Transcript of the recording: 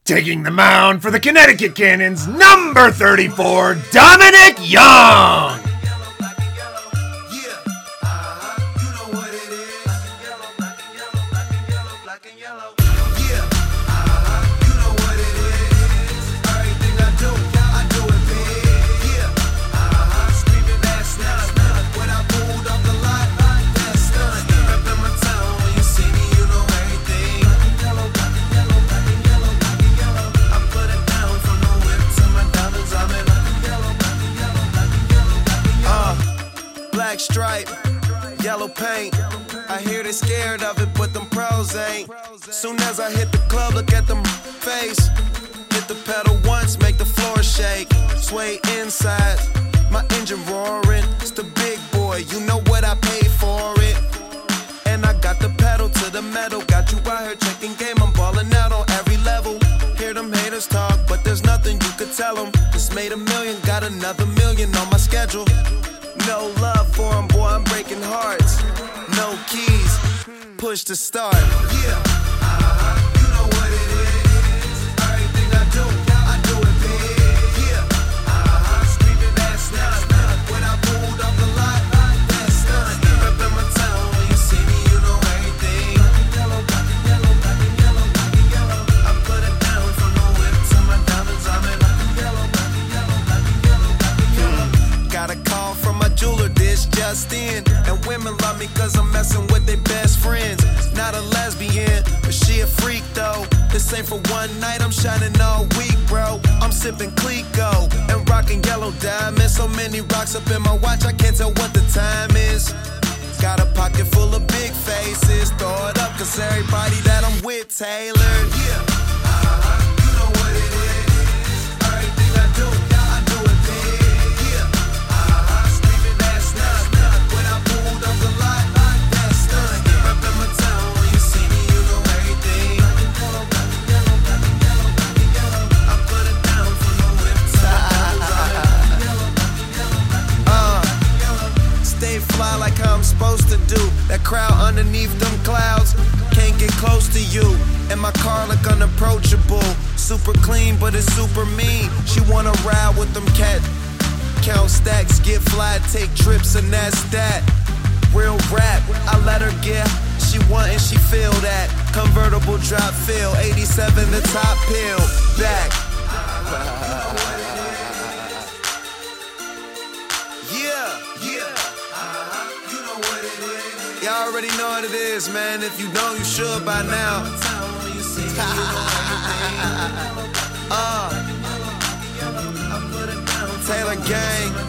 Taking the mound for the Connecticut Cannons, number 34, Dominic Young. Black stripe, yellow paint. I hear they scared of it, but them pros ain't. Soon as I hit the club, look at them face. Hit the pedal once, make the floor shake. Sway inside, my engine roaring. It's the big boy, you know what I paid for it. And I got the pedal to the metal. Got you out here checking game, I'm balling out on every level. Hear them haters talk, but there's nothing you could tell them. Just made $1 million, got another $1 million on my schedule. No love for him, boy, I'm breaking hearts. No keys, push to start. Yeah, you know what it is. Everything I do it big. Yeah, screaming that's not. When I pulled up the lot, that's done. Reppin' my town, when you see me, you know everything. Black and yellow, black and yellow, black and yellow. I put it down from the whip to my diamonds. I'm in black and yellow, black and yellow, black and yellow, black and yellow. Got a call from my jeweler, this just in. And women love me cause I'm messing with their best friends. Not a lesbian, but she a freak though. This ain't for one night, I'm shining all week, bro. I'm sipping Clico and rocking yellow diamonds. So many rocks up in my watch, I can't tell what the time is. Got a pocket full of big faces. Throw it up cause everybody that I'm with tailored. Yeah, you know what it is. Everything I do it big. Yeah, screaming that's not. When I pulled up the lot, that's done. Reppin' my town, when you see me, you know everything. Black and yellow, black and yellow, black and yellow, black and yellow. I put it down from the whip to the stay fly like how I'm supposed to do. That crowd underneath them clouds can't get close to you. And my car look unapproachable. Super clean, but it's super mean. She wanna ride with them cat. Count stacks, get fly, take trips, and that's that. Real rap, I let her get. She want and she feel that. Convertible drop feel, 87 the top pill. Back. Yeah. You know what it is. Y'all already know what it is, man. If you don't, you should by now. Taylor Gang.